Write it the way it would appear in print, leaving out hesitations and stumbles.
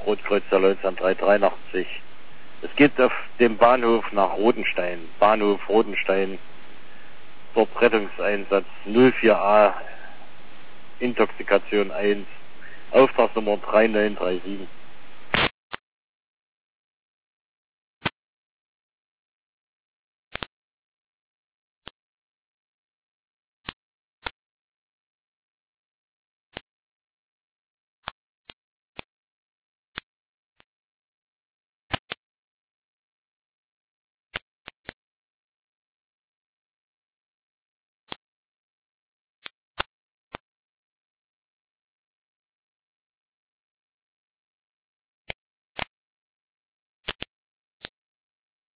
Rotkreuz der Leutzahn 383. Es geht auf dem Bahnhof nach Rodenstein. Bahnhof Rodenstein. Dort Rettungseinsatz 04A. Intoxikation 1. Auftragsnummer 3937.